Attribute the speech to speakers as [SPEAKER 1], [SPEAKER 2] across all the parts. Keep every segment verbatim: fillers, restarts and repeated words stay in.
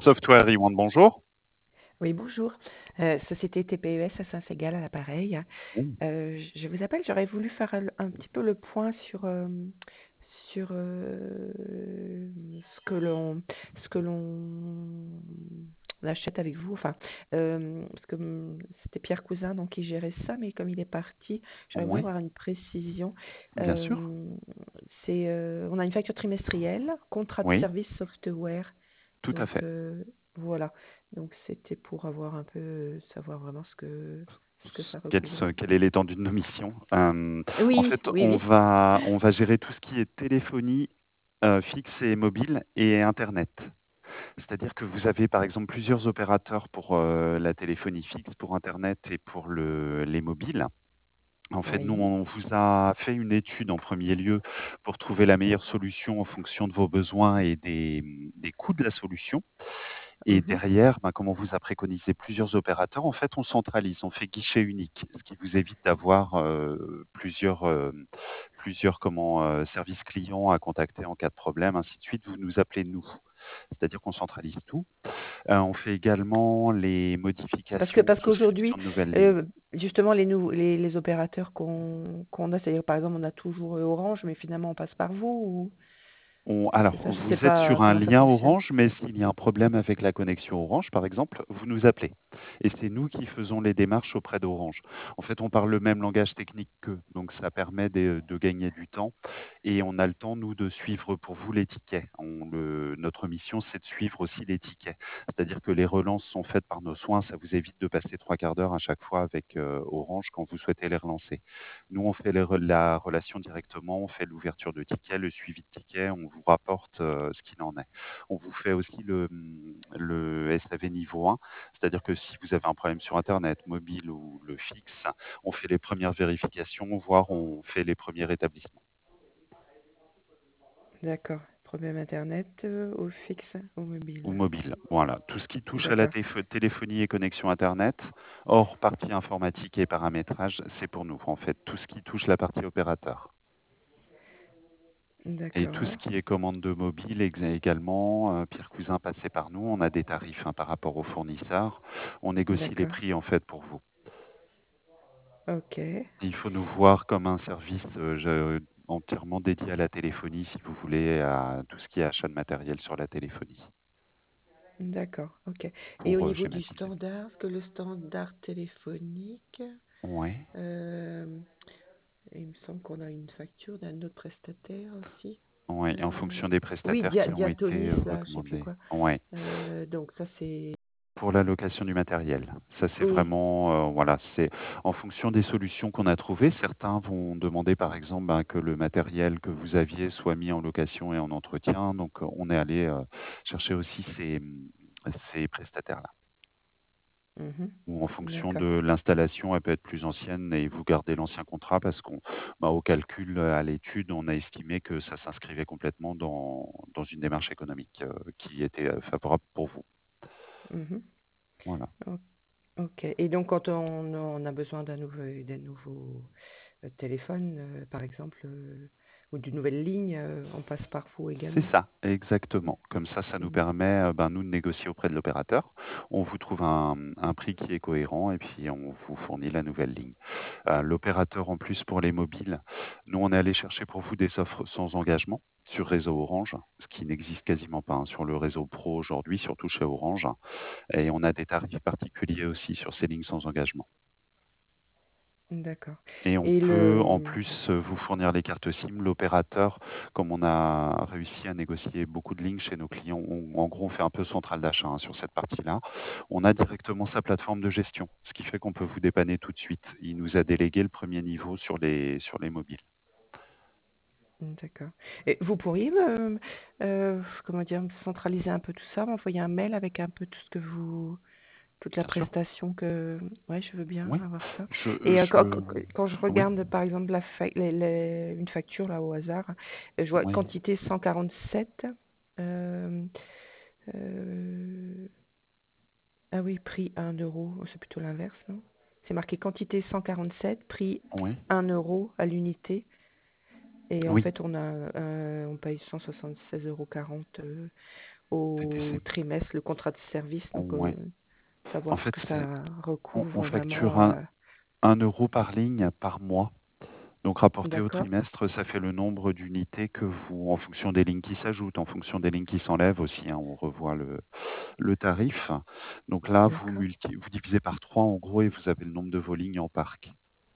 [SPEAKER 1] Software Iwan, bonjour.
[SPEAKER 2] Oui, bonjour. Euh, société T P E S à Saint-Ségal à l'appareil.
[SPEAKER 1] Mm.
[SPEAKER 2] Euh, je vous appelle, j'aurais voulu faire un, un petit peu le point sur, euh, sur euh, ce que l'on ce que l'on achète avec vous. Enfin, euh, parce que hum, c'était Pierre Cousin donc, qui gérait ça, mais comme il est parti, j'aurais voulu
[SPEAKER 1] Oui,
[SPEAKER 2] avoir une précision.
[SPEAKER 1] bien sûr.
[SPEAKER 2] Euh, c'est, euh, on a une facture trimestrielle, contrat de
[SPEAKER 1] Oui,
[SPEAKER 2] service software.
[SPEAKER 1] tout à
[SPEAKER 2] Donc
[SPEAKER 1] fait.
[SPEAKER 2] euh, voilà. Donc c'était pour avoir un peu, euh, savoir vraiment ce que, ce que ça
[SPEAKER 1] Quelle,
[SPEAKER 2] recouvrait.
[SPEAKER 1] se- quelle est l'étendue de nos missions? Euh, en
[SPEAKER 2] Oui,
[SPEAKER 1] fait,
[SPEAKER 2] oui,
[SPEAKER 1] on
[SPEAKER 2] oui.
[SPEAKER 1] va, on va gérer tout ce qui est téléphonie euh, fixe et mobile et Internet. C'est-à-dire que vous avez par exemple plusieurs opérateurs pour euh, la téléphonie fixe, pour Internet et pour le, les mobiles. En fait, nous,
[SPEAKER 2] Oui.
[SPEAKER 1] on vous a fait une étude en premier lieu pour trouver la meilleure solution en fonction de vos besoins et des, des coûts de la solution. Et
[SPEAKER 2] Mhm.
[SPEAKER 1] derrière, ben, comme on vous a préconisé plusieurs opérateurs, en fait, on centralise, on fait guichet unique, ce qui vous évite d'avoir euh, plusieurs, euh, plusieurs comment, euh, services clients à contacter en cas de problème, ainsi de suite. Vous nous appelez nous, c'est-à-dire qu'on centralise tout. Euh, on fait également les
[SPEAKER 2] Parce que
[SPEAKER 1] modifications,
[SPEAKER 2] parce
[SPEAKER 1] souscriptions
[SPEAKER 2] qu'aujourd'hui,
[SPEAKER 1] de nouvelles lignes.
[SPEAKER 2] euh, justement, les, nou- les, les opérateurs qu'on qu'on a, c'est-à-dire par exemple, on a toujours euh, Orange, mais finalement on passe par vous, ou
[SPEAKER 1] On-
[SPEAKER 2] c'est
[SPEAKER 1] alors,
[SPEAKER 2] ça, je sais
[SPEAKER 1] vous êtes
[SPEAKER 2] pas
[SPEAKER 1] sur un
[SPEAKER 2] comment ça
[SPEAKER 1] lien
[SPEAKER 2] fonctionne.
[SPEAKER 1] Orange, mais s'il y a un problème avec la connexion Orange, par exemple, vous nous appelez. Et c'est nous qui faisons les démarches auprès d'Orange. En fait, on parle le même langage technique qu'eux, donc ça permet de, de gagner du temps. Et on a le temps, nous, de suivre pour vous les tickets. On le- notre mission, c'est de suivre aussi les tickets. C'est-à-dire que les relances sont faites par nos soins. Ça vous évite de passer trois quarts d'heure à chaque fois avec euh, Orange quand vous souhaitez les relancer. Nous, on fait les re- la relation directement, on fait l'ouverture de tickets, le suivi de tickets, on vous rapporte euh, ce qu'il en est. On vous fait aussi le, hum, le S A V niveau un, c'est-à-dire que si vous avez un problème sur Internet, mobile ou le fixe, on fait les premières vérifications, voire on fait les premiers rétablissements.
[SPEAKER 2] D'accord. Problème Internet, euh, au fixe, au
[SPEAKER 1] Ou
[SPEAKER 2] mobile.
[SPEAKER 1] mobile, voilà. Tout ce qui touche à la
[SPEAKER 2] D'accord.
[SPEAKER 1] téf- téléphonie et connexion Internet, hors partie informatique et paramétrage, c'est pour nous, en fait. Tout ce qui touche la partie opérateur. Et tout ce
[SPEAKER 2] D'accord.
[SPEAKER 1] qui est commande de mobile ex- également, euh, Pierre Cousin passé par nous, on a des tarifs hein, par rapport aux fournisseurs. On négocie les
[SPEAKER 2] D'accord.
[SPEAKER 1] prix en fait pour vous.
[SPEAKER 2] Ok.
[SPEAKER 1] Il faut nous voir comme un service euh, je- entièrement dédié à la téléphonie, si vous voulez, à tout ce qui est achat de matériel sur la téléphonie,
[SPEAKER 2] D'accord. Ok. Et au
[SPEAKER 1] pour euh,
[SPEAKER 2] niveau du
[SPEAKER 1] schématiser.
[SPEAKER 2] standard, parce que le standard téléphonique,
[SPEAKER 1] Ouais,
[SPEAKER 2] euh, il me semble qu'on a une facture d'un autre prestataire aussi.
[SPEAKER 1] ouais. Et en
[SPEAKER 2] Euh,
[SPEAKER 1] fonction des
[SPEAKER 2] oui,
[SPEAKER 1] prestataires
[SPEAKER 2] Dia-
[SPEAKER 1] qui ont été
[SPEAKER 2] Diatonis,
[SPEAKER 1] euh,
[SPEAKER 2] là, je sais plus
[SPEAKER 1] recommandés.
[SPEAKER 2] quoi.
[SPEAKER 1] Ouais.
[SPEAKER 2] Euh, donc ça c'est.
[SPEAKER 1] Pour la location du matériel. Ça, c'est
[SPEAKER 2] Oui.
[SPEAKER 1] vraiment, euh, voilà, c'est en fonction des solutions qu'on a trouvées. Certains vont demander, par exemple, ben, que le matériel que vous aviez soit mis en location et en entretien. Donc, euh, on est allé euh, chercher aussi ces, ces prestataires-là.
[SPEAKER 2] Mhm.
[SPEAKER 1] Ou en fonction
[SPEAKER 2] D'accord.
[SPEAKER 1] de l'installation, elle peut être plus ancienne et vous gardez l'ancien contrat parce qu'on, ben, au calcul, à l'étude, on a estimé que ça s'inscrivait complètement dans, dans une démarche économique euh, qui était euh, favorable pour vous.
[SPEAKER 2] Mhm.
[SPEAKER 1] Voilà.
[SPEAKER 2] O- Ok. Et donc quand on, on a besoin d'un nouveau, d'un nouveau euh, téléphone, euh, par exemple, euh, ou d'une nouvelle ligne, euh, on passe par vous
[SPEAKER 1] C'est
[SPEAKER 2] également.
[SPEAKER 1] ça, exactement. Comme ça, ça nous
[SPEAKER 2] Mhm.
[SPEAKER 1] permet, heu, ben, nous, de négocier auprès de l'opérateur. On vous trouve un un prix qui est cohérent et puis on vous fournit la nouvelle ligne. Heu, l'opérateur, en plus, pour les mobiles, nous, on est allé chercher pour vous des offres sans engagement sur réseau Orange, ce qui n'existe quasiment pas, hein, sur le réseau pro aujourd'hui, surtout chez Orange, et on a des tarifs particuliers aussi sur ces lignes sans engagement.
[SPEAKER 2] D'accord.
[SPEAKER 1] Et on
[SPEAKER 2] Et
[SPEAKER 1] peut en
[SPEAKER 2] le.
[SPEAKER 1] plus, heu, vous fournir les cartes SIM. L'opérateur, comme on a réussi à négocier beaucoup de lignes chez nos clients, on en gros, on fait un peu centrale d'achat, hein, sur cette partie-là. On a directement sa plateforme de gestion, ce qui fait qu'on peut vous dépanner tout de suite. Il nous a délégué le premier niveau sur les sur les mobiles.
[SPEAKER 2] D'accord. Et vous pourriez me, euh, comment dire, me centraliser un peu tout ça, m'envoyer un mail avec un peu tout ce que vous, toute la
[SPEAKER 1] Bien sûr,
[SPEAKER 2] prestation que, ouais, je veux bien
[SPEAKER 1] oui.
[SPEAKER 2] avoir ça.
[SPEAKER 1] Je
[SPEAKER 2] Et euh, quand,
[SPEAKER 1] je
[SPEAKER 2] quand- quand je
[SPEAKER 1] oui,
[SPEAKER 2] regarde par exemple la fa- les- les- une facture là au hasard, euh, je vois
[SPEAKER 1] oui,
[SPEAKER 2] quantité cent quarante-sept. euh, euh, ah oui, prix un euro. Oh, c'est plutôt l'inverse, non? C'est marqué quantité cent quarante-sept, prix
[SPEAKER 1] oui,
[SPEAKER 2] un euro à l'unité. Et en
[SPEAKER 1] oui.
[SPEAKER 2] fait, on a, un- on paye cent soixante-seize euros quarante.
[SPEAKER 1] C'était
[SPEAKER 2] au
[SPEAKER 1] c'est
[SPEAKER 2] trimestre le contrat de service, donc euh,
[SPEAKER 1] ouais. En
[SPEAKER 2] savoir ce
[SPEAKER 1] fait,
[SPEAKER 2] que
[SPEAKER 1] c'est
[SPEAKER 2] ça
[SPEAKER 1] on on
[SPEAKER 2] recouvre
[SPEAKER 1] facture
[SPEAKER 2] vraiment.
[SPEAKER 1] un
[SPEAKER 2] euh,
[SPEAKER 1] un euro par ligne par mois. Donc rapporté au
[SPEAKER 2] D'accord,
[SPEAKER 1] trimestre, ça fait le nombre d'unités que vous, en fonction des lignes qui s'ajoutent, en fonction des lignes qui s'enlèvent aussi, hein, on revoit le, le tarif. Donc là, vous,
[SPEAKER 2] d'accord.
[SPEAKER 1] multi- vous divisez par trois en gros et vous avez le nombre de vos lignes en parc.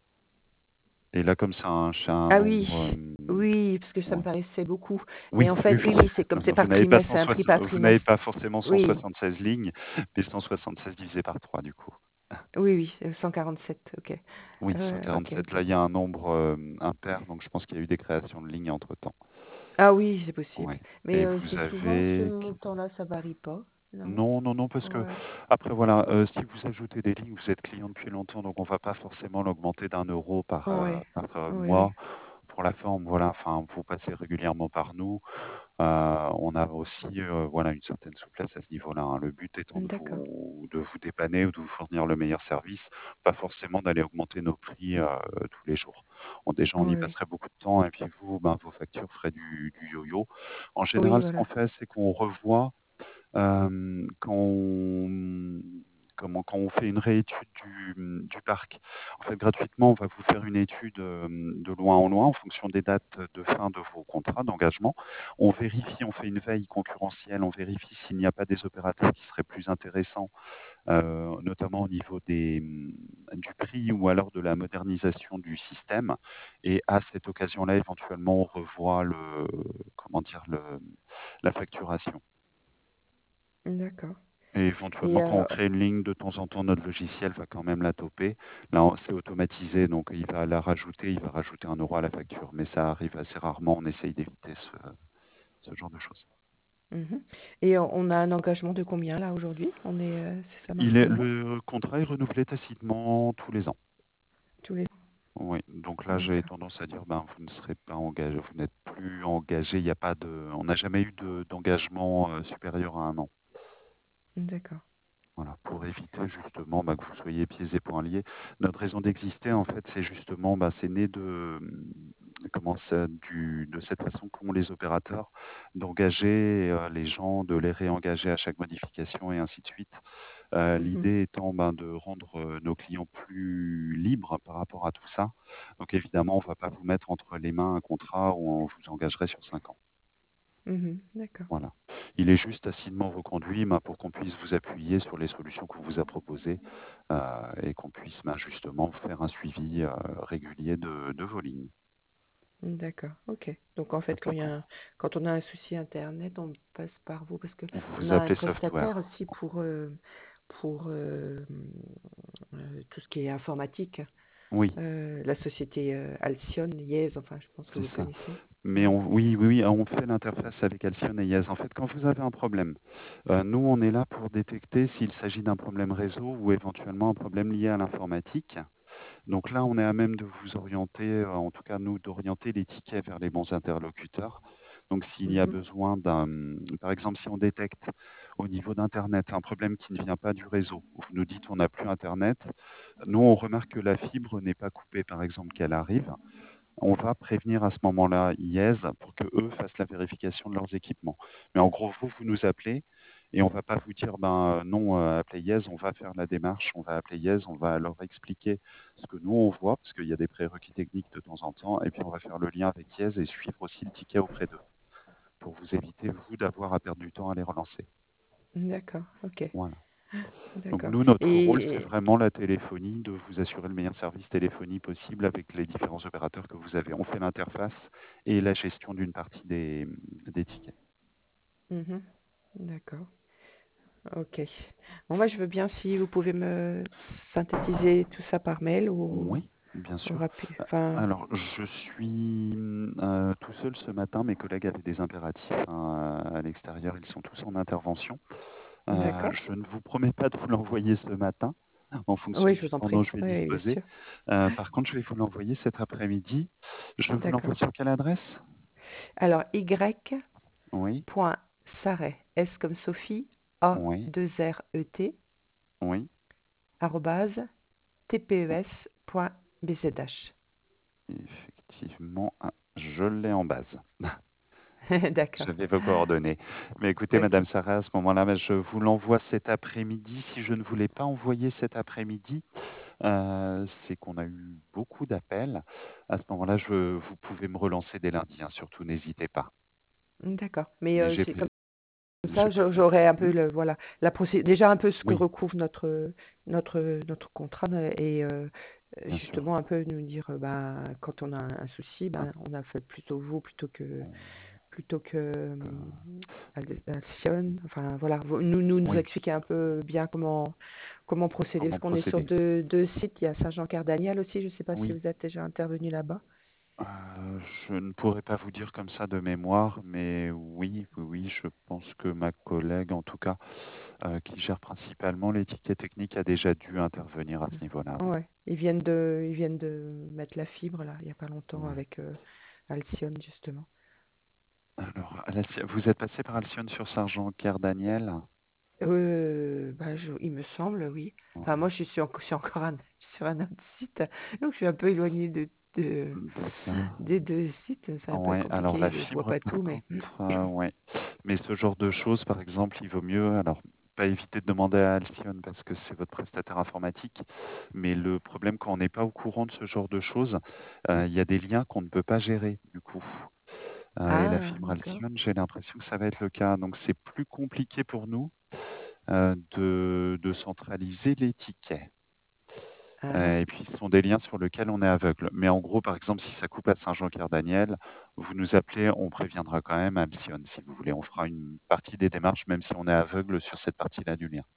[SPEAKER 1] Et là, comme c'est un, c'est un
[SPEAKER 2] Ah
[SPEAKER 1] nombre...
[SPEAKER 2] oui,
[SPEAKER 1] euh,
[SPEAKER 2] oui, parce que ça me
[SPEAKER 1] ouais.
[SPEAKER 2] paraissait beaucoup. Mais
[SPEAKER 1] Oui,
[SPEAKER 2] en
[SPEAKER 1] oui,
[SPEAKER 2] fait,
[SPEAKER 1] oui.
[SPEAKER 2] oui, oui, c'est comme c'est
[SPEAKER 1] Vous
[SPEAKER 2] par
[SPEAKER 1] n'avez pas
[SPEAKER 2] trimestre, c'est un prix
[SPEAKER 1] cent soixante,
[SPEAKER 2] par
[SPEAKER 1] vous n'avez
[SPEAKER 2] trimestre.
[SPEAKER 1] pas forcément
[SPEAKER 2] Oui,
[SPEAKER 1] cent soixante-seize lignes, mais cent soixante-seize divisé par trois du coup.
[SPEAKER 2] oui, oui, euh, cent quarante-sept, ok.
[SPEAKER 1] Oui,
[SPEAKER 2] Euh, ok,
[SPEAKER 1] cent quarante-sept.
[SPEAKER 2] ok.
[SPEAKER 1] Là, il y a un nombre euh, impair, donc je pense qu'il y a eu des créations de lignes entre-temps.
[SPEAKER 2] Ah oui, c'est possible.
[SPEAKER 1] Ouais.
[SPEAKER 2] Mais
[SPEAKER 1] Et
[SPEAKER 2] euh,
[SPEAKER 1] vous
[SPEAKER 2] c'est souvent ce
[SPEAKER 1] avez...
[SPEAKER 2] montant-là, ça varie pas, non?
[SPEAKER 1] Non, non, non, parce que
[SPEAKER 2] Ouais,
[SPEAKER 1] après voilà, euh, si vous ajoutez des lignes, vous êtes client depuis longtemps, donc on va pas forcément l'augmenter d'un euro par, euh,
[SPEAKER 2] ouais,
[SPEAKER 1] par euh,
[SPEAKER 2] oui, oui.
[SPEAKER 1] mois. Pour la forme, voilà, enfin, vous passez régulièrement par nous. Euh, on a aussi, euh, voilà, une certaine souplesse à ce niveau-là, hein. Le but étant de
[SPEAKER 2] D'accord.
[SPEAKER 1] vous, de vous dépanner ou de vous fournir le meilleur service, pas forcément d'aller augmenter nos prix euh, tous les jours. Bon, déjà, on y
[SPEAKER 2] Oui,
[SPEAKER 1] passerait beaucoup de temps, et puis vous, ben, vos factures feraient du, du yo-yo. En
[SPEAKER 2] oui,
[SPEAKER 1] général, ce qu'on
[SPEAKER 2] voilà.
[SPEAKER 1] fait, c'est qu'on revoit euh, quand on, comment, quand on fait une réétude du, du parc. En fait, gratuitement, on va vous faire une étude euh, de loin en loin en fonction des dates de fin de vos contrats d'engagement. On vérifie, on fait une veille concurrentielle, on vérifie s'il n'y a pas des opérateurs qui seraient plus intéressants, euh, notamment au niveau des, du prix ou alors de la modernisation du système. Et à cette occasion-là, éventuellement, on revoit le, comment dire, le, la facturation.
[SPEAKER 2] D'accord.
[SPEAKER 1] Et
[SPEAKER 2] Et
[SPEAKER 1] éventuellement, quand on
[SPEAKER 2] euh,
[SPEAKER 1] crée une ligne, de temps en temps, notre logiciel va quand même la toper. Là, on- c'est automatisé, donc il va la rajouter, il va rajouter un euro à la facture. Mais ça arrive assez rarement, on essaye d'éviter ce, ce genre de choses.
[SPEAKER 2] mhm. Et on on a un engagement de combien là aujourd'hui? On est, euh, c'est- ça marche
[SPEAKER 1] Il est,
[SPEAKER 2] comment?
[SPEAKER 1] le contrat est renouvelé tacitement tous les ans.
[SPEAKER 2] Tous les.
[SPEAKER 1] Oui, donc là, j'ai
[SPEAKER 2] D'accord,
[SPEAKER 1] tendance à dire, ben, vous ne serez pas engagé, vous n'êtes plus engagé. Il n'y a pas de, on n'a jamais eu de- d'engagement euh, supérieur à un an.
[SPEAKER 2] d'accord.
[SPEAKER 1] Voilà, pour éviter justement bah, que vous soyez pieds et poings liés. Notre raison d'exister, en fait, c'est justement, bah, c'est né de, comment ça, du, de cette façon qu'ont les opérateurs d'engager euh, les gens, de les réengager à chaque modification et ainsi de suite. Euh,
[SPEAKER 2] Mhm,
[SPEAKER 1] L'idée étant ben, de rendre euh, nos clients plus libres par rapport à tout ça. Donc évidemment, on ne va pas vous mettre entre les mains un contrat où on vous engagerait sur cinq ans.
[SPEAKER 2] mhm, d'accord,
[SPEAKER 1] Voilà. Il est juste tacitement reconduit ben, pour qu'on puisse vous appuyer sur les solutions qu'on vous a proposées euh, et qu'on puisse ben, justement faire un suivi euh, régulier de, de vos lignes.
[SPEAKER 2] d'accord. Ok. Donc en fait, quand il y a
[SPEAKER 1] Simplement.
[SPEAKER 2] un- quand on a un souci internet, on passe par vous parce que
[SPEAKER 1] Vous
[SPEAKER 2] on
[SPEAKER 1] vous
[SPEAKER 2] a un
[SPEAKER 1] appelez
[SPEAKER 2] prestataire
[SPEAKER 1] software.
[SPEAKER 2] aussi pour euh, pour euh, euh, tout ce qui est informatique.
[SPEAKER 1] Oui,
[SPEAKER 2] Euh, la société euh, Alcyon, Yes, enfin, je pense que
[SPEAKER 1] c'est
[SPEAKER 2] vous
[SPEAKER 1] ça.
[SPEAKER 2] connaissez.
[SPEAKER 1] Mais
[SPEAKER 2] Ouais.
[SPEAKER 1] on, oui, oui, oui, on fait l'interface avec Alcyon et Yes. En fait, quand vous avez un problème, euh, nous, on est là pour détecter s'il s'agit d'un problème réseau ou éventuellement un problème lié à l'informatique. Donc là, on est à même de vous orienter, euh, en tout cas nous, d'orienter les tickets vers les bons interlocuteurs. Donc s'il y a
[SPEAKER 2] Mhm,
[SPEAKER 1] besoin d'un, par exemple, si on détecte au niveau d'Internet un problème qui ne vient pas du réseau, vous nous dites on n'a plus Internet, nous on remarque que la fibre n'est pas coupée, par exemple, qu'elle arrive, on va prévenir à ce moment-là Yes pour que eux fassent la vérification de leurs équipements. Mais en gros, vous, vous nous appelez et on va pas vous dire ben euh, non, euh, appelez Yes, on va faire la démarche, on va appeler Yes, on va leur expliquer ce que nous on voit parce qu'il y a des prérequis techniques de temps en temps et puis on va faire le lien avec Yes et suivre aussi le ticket auprès d'eux pour vous éviter vous d'avoir à perdre du temps à les relancer.
[SPEAKER 2] d'accord, ok,
[SPEAKER 1] Voilà. Donc
[SPEAKER 2] d'accord.
[SPEAKER 1] nous, notre rôle, c'est
[SPEAKER 2] Et,
[SPEAKER 1] vraiment la téléphonie, de vous assurer le meilleur service téléphonie possible avec les différents opérateurs que vous avez. On fait l'interface et la gestion d'une partie des, des tickets.
[SPEAKER 2] mhm, d'accord, ok. Bon, moi, je veux bien si vous pouvez me synthétiser tout ça par mail ou,
[SPEAKER 1] Oui, bien
[SPEAKER 2] ou
[SPEAKER 1] sûr.
[SPEAKER 2] rapide.
[SPEAKER 1] Euh,
[SPEAKER 2] Enfin,
[SPEAKER 1] Alors, je suis euh, tout seul ce matin. Mes collègues avaient des impératifs hein, à l'extérieur. Ils sont tous en intervention. Euh,
[SPEAKER 2] d'accord.
[SPEAKER 1] je ne vous promets pas de vous l'envoyer ce matin en fonction
[SPEAKER 2] Oui,
[SPEAKER 1] du
[SPEAKER 2] je vous en
[SPEAKER 1] temps dont
[SPEAKER 2] prie.
[SPEAKER 1] je vais
[SPEAKER 2] Oui, oui, bien
[SPEAKER 1] disposer.
[SPEAKER 2] sûr.
[SPEAKER 1] Euh, par contre, je vais vous l'envoyer cet après-midi. Je vous
[SPEAKER 2] D'accord.
[SPEAKER 1] l'envoie sur quelle adresse?
[SPEAKER 2] Alors,
[SPEAKER 1] Oui,
[SPEAKER 2] y.sarret, S comme Sophie, A,
[SPEAKER 1] oui,
[SPEAKER 2] deux R, E, T,
[SPEAKER 1] oui.
[SPEAKER 2] arrobase, tpes.bzh.
[SPEAKER 1] Effectivement, ah, je l'ai en base.
[SPEAKER 2] D'accord.
[SPEAKER 1] J'avais vos coordonnées. Mais écoutez,
[SPEAKER 2] OK.
[SPEAKER 1] madame Sarah, à ce moment-là, bah, je vous l'envoie cet après-midi. Si je ne vous l'ai pas envoyé cet après-midi, heu, c'est qu'on a eu beaucoup d'appels. À ce moment-là, je vous pouvez me relancer dès lundi, hein, surtout n'hésitez pas.
[SPEAKER 2] D'accord. Mais,
[SPEAKER 1] Mais
[SPEAKER 2] heu,
[SPEAKER 1] j'ai
[SPEAKER 2] c'est
[SPEAKER 1] plai
[SPEAKER 2] comme
[SPEAKER 1] j'ai
[SPEAKER 2] ça,
[SPEAKER 1] plai
[SPEAKER 2] je j'aurais un
[SPEAKER 1] mmh,
[SPEAKER 2] peu le voilà, la procé déjà un peu ce que
[SPEAKER 1] oui,
[SPEAKER 2] recouvre notre, notre, notre contrat ne et heu,
[SPEAKER 1] bien sûr.
[SPEAKER 2] justement un peu nous dire, heu, ben, quand on a un un souci,
[SPEAKER 1] Hein,
[SPEAKER 2] ben, on a fait plutôt vous plutôt que
[SPEAKER 1] on
[SPEAKER 2] plutôt que,
[SPEAKER 1] que
[SPEAKER 2] hem, Al Alcyon. Enfin voilà, vous nous nous nous
[SPEAKER 1] oui,
[SPEAKER 2] expliquer un peu bien comment comment procéder. Parce
[SPEAKER 1] comment
[SPEAKER 2] qu'on est sur
[SPEAKER 1] procéder?
[SPEAKER 2] deux deux sites, il y a Saint-Jean-Cardaniel aussi, je ne sais pas si
[SPEAKER 1] Oui.
[SPEAKER 2] vous êtes déjà intervenu là-bas?
[SPEAKER 1] Heu, je ne pourrais pas vous dire comme ça de mémoire, mais oui, oui, oui, je pense que ma collègue, en tout cas, heu, qui gère principalement les tickets techniques, a déjà dû intervenir à ce niveau-là, oui.
[SPEAKER 2] Ouais, ils viennent de ils viennent de mettre la fibre là, il y a pas longtemps
[SPEAKER 1] Ouais.
[SPEAKER 2] avec, heu, Alcyon justement.
[SPEAKER 1] Alors, Alci vous êtes passé par Alcyone sur Saint-Jean-Pierre-Daniel?
[SPEAKER 2] Heu, bah, je il me semble, oui. Enfin moi
[SPEAKER 1] Ouais,
[SPEAKER 2] je suis enc je suis encore un sur un autre site, donc je suis un peu éloignée de de
[SPEAKER 1] d'accord.
[SPEAKER 2] des deux sites, c'est un peu
[SPEAKER 1] Ouais, alors
[SPEAKER 2] compliqué,
[SPEAKER 1] la
[SPEAKER 2] je vois
[SPEAKER 1] fibre,
[SPEAKER 2] pas
[SPEAKER 1] par
[SPEAKER 2] tout mais
[SPEAKER 1] contre, heu, ouais. Mais ce genre de choses, par exemple, il vaut mieux alors pas éviter de demander à Alcyone parce que c'est votre prestataire informatique, mais le problème quand on n'est pas au courant de ce genre de choses, heu, il y a des liens qu'on ne peut pas gérer, du coup. Heu et la
[SPEAKER 2] ah
[SPEAKER 1] fibre
[SPEAKER 2] d'accord.
[SPEAKER 1] Alcyone, j'ai l'impression que ça va être le cas. Donc c'est plus compliqué pour nous, heu, de de centraliser les tickets.
[SPEAKER 2] Hein, hein.
[SPEAKER 1] Heu et puis ce sont des liens sur lesquels on est aveugle. Mais en gros, par exemple, si ça coupe à Saint-Jean-Cardaniel, vous nous appelez, on préviendra quand même Alcyone, si vous voulez. On fera une partie des démarches, même si on est aveugle sur cette partie-là du lien.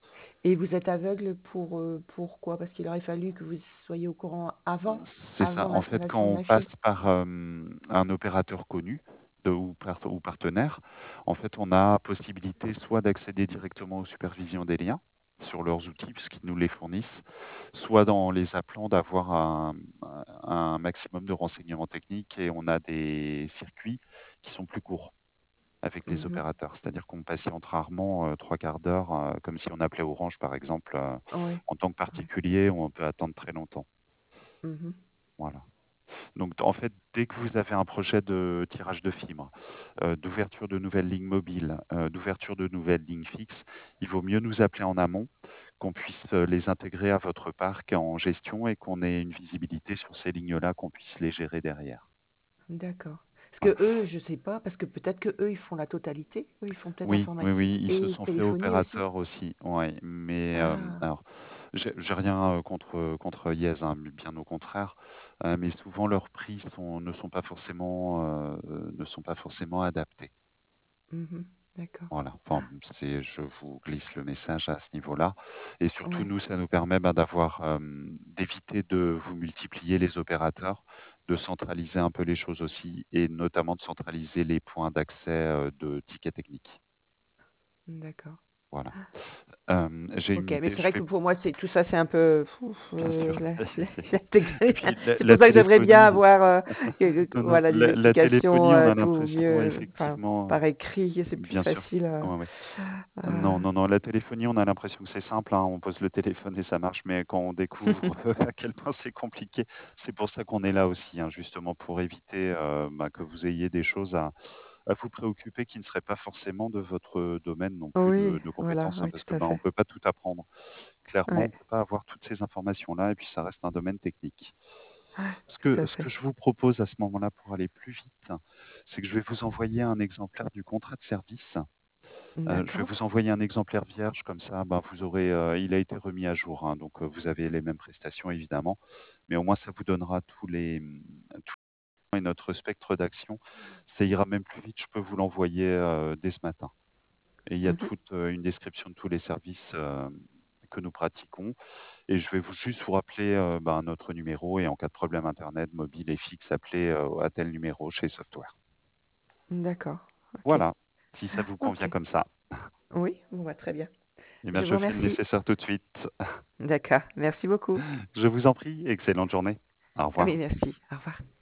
[SPEAKER 2] Et vous êtes aveugle pour, heu, pourquoi? Parce qu'il aurait fallu que vous soyez au courant avant
[SPEAKER 1] C'est ça.
[SPEAKER 2] avant
[SPEAKER 1] En fait, quand
[SPEAKER 2] l'installation de
[SPEAKER 1] on
[SPEAKER 2] la fibre?
[SPEAKER 1] passe par, hem, un opérateur connu de ou part ou partenaire, en fait, on a possibilité soit d'accéder directement aux supervisions des liens sur leurs outils puisqu'ils nous les fournissent, soit dans les appelant d'avoir un un maximum de renseignements techniques et on a des circuits qui sont plus courts avec les
[SPEAKER 2] Mmh.
[SPEAKER 1] opérateurs. C'est-à-dire qu'on patiente rarement, heu, trois quarts d'heure, heu, comme si on appelait Orange par exemple, heu,
[SPEAKER 2] Ouais,
[SPEAKER 1] en tant que
[SPEAKER 2] ouais.
[SPEAKER 1] particulier où on peut attendre très longtemps.
[SPEAKER 2] Mmh.
[SPEAKER 1] Voilà. Donc, en fait, dès que vous avez un projet de tirage de fibre, heu, d'ouverture de nouvelles lignes mobiles, heu, d'ouverture de nouvelles lignes fixes, il vaut mieux nous appeler en amont, qu'on puisse, heu, les intégrer à votre parc en gestion et qu'on ait une visibilité sur ces lignes-là, qu'on puisse les gérer derrière.
[SPEAKER 2] D'accord. Parce
[SPEAKER 1] Voilà.
[SPEAKER 2] que eux, je sais pas, parce que peut-être que eux ils font la totalité? Eux, ils font peut-être
[SPEAKER 1] Oui, oui, oui,
[SPEAKER 2] informatique
[SPEAKER 1] ils se
[SPEAKER 2] et
[SPEAKER 1] sont fait
[SPEAKER 2] téléphonie aussi?
[SPEAKER 1] opérateurs aussi, ouais, mais, hem,
[SPEAKER 2] Ah!
[SPEAKER 1] alors, j'ai j'ai rien, heu, contre, contre Yes, hein, bien au contraire, heu, mais souvent leurs prix sont ne sont pas forcément, heu, ne sont pas forcément adaptés.
[SPEAKER 2] Mmh. D'accord.
[SPEAKER 1] Voilà, enfin, c'est je vous glisse le message à ce niveau-là et surtout
[SPEAKER 2] Ouais.
[SPEAKER 1] nous, ça nous permet, bah, d'avoir, hem, d'éviter de vous multiplier les opérateurs, de centraliser un peu les choses aussi et notamment de centraliser les points d'accès, heu, de tickets techniques.
[SPEAKER 2] D'accord.
[SPEAKER 1] Voilà. Hem, j'ai
[SPEAKER 2] OK,
[SPEAKER 1] une
[SPEAKER 2] mais
[SPEAKER 1] idée,
[SPEAKER 2] c'est
[SPEAKER 1] je
[SPEAKER 2] vrai
[SPEAKER 1] vais
[SPEAKER 2] que pour moi, c'est tout ça, c'est un peu, ouf,
[SPEAKER 1] bien
[SPEAKER 2] heu,
[SPEAKER 1] sûr
[SPEAKER 2] la la la technologie.
[SPEAKER 1] et puis la
[SPEAKER 2] C'est pour
[SPEAKER 1] la
[SPEAKER 2] ça que j'aimerais bien
[SPEAKER 1] téléphonie
[SPEAKER 2] avoir, heu, que que
[SPEAKER 1] non, non,
[SPEAKER 2] voilà, des
[SPEAKER 1] la la
[SPEAKER 2] explications,
[SPEAKER 1] téléphonie, on
[SPEAKER 2] heu,
[SPEAKER 1] a
[SPEAKER 2] tout
[SPEAKER 1] l'impression
[SPEAKER 2] mieux, enfin,
[SPEAKER 1] effectivement
[SPEAKER 2] par écrit, c'est plus
[SPEAKER 1] bien sûr.
[SPEAKER 2] facile, heu,
[SPEAKER 1] Ouais, ouais. Non,
[SPEAKER 2] à
[SPEAKER 1] non, non, la téléphonie, on a l'impression que c'est simple, hein, on pose le téléphone et ça marche, mais quand on découvre à quel point c'est compliqué, c'est pour ça qu'on est là aussi, hein, justement pour éviter, heu, bah, que vous ayez des choses à à vous préoccuper qui ne seraient pas forcément de votre domaine non plus de
[SPEAKER 2] oui,
[SPEAKER 1] de
[SPEAKER 2] voilà,
[SPEAKER 1] compétences, hein,
[SPEAKER 2] oui,
[SPEAKER 1] parce
[SPEAKER 2] tout
[SPEAKER 1] que,
[SPEAKER 2] à
[SPEAKER 1] ben, on
[SPEAKER 2] fait.
[SPEAKER 1] peut pas tout apprendre. Clairement, on
[SPEAKER 2] Ouais,
[SPEAKER 1] peut pas avoir toutes ces informations-là et puis ça reste un domaine technique.
[SPEAKER 2] ouais,
[SPEAKER 1] Ce
[SPEAKER 2] tout
[SPEAKER 1] que
[SPEAKER 2] à
[SPEAKER 1] ce que
[SPEAKER 2] fait.
[SPEAKER 1] je vous propose à ce moment-là pour aller plus vite, c'est que je vais vous envoyer un exemplaire du contrat de service. Heu, je vais
[SPEAKER 2] D'accord.
[SPEAKER 1] vous envoyer un exemplaire vierge comme ça, ben, vous aurez, heu, il a été remis à jour, hein, donc heu, vous avez les mêmes prestations évidemment, mais au moins ça vous donnera tous les, mmh, tous et notre spectre d'action. Ça ira même plus vite, je peux vous l'envoyer, heu, dès ce matin et il y a
[SPEAKER 2] Mmh.
[SPEAKER 1] toute, heu, une description de tous les services, hem, que nous pratiquons et je vais vous juste vous rappeler, heu, ben, notre numéro et en cas de problème internet, mobile et fixe, appelez, heu, à tel numéro chez Software.
[SPEAKER 2] D'accord. OK.
[SPEAKER 1] Voilà, si ça vous convient
[SPEAKER 2] OK.
[SPEAKER 1] comme ça.
[SPEAKER 2] Oui, bon, bah, très bien.
[SPEAKER 1] Eh bien,
[SPEAKER 2] Je vous
[SPEAKER 1] je fais le
[SPEAKER 2] remercie.
[SPEAKER 1] nécessaire tout de suite.
[SPEAKER 2] D'accord, merci beaucoup.
[SPEAKER 1] Je vous en prie, excellente journée. Au
[SPEAKER 2] Ah oui,
[SPEAKER 1] revoir.
[SPEAKER 2] merci. Au revoir.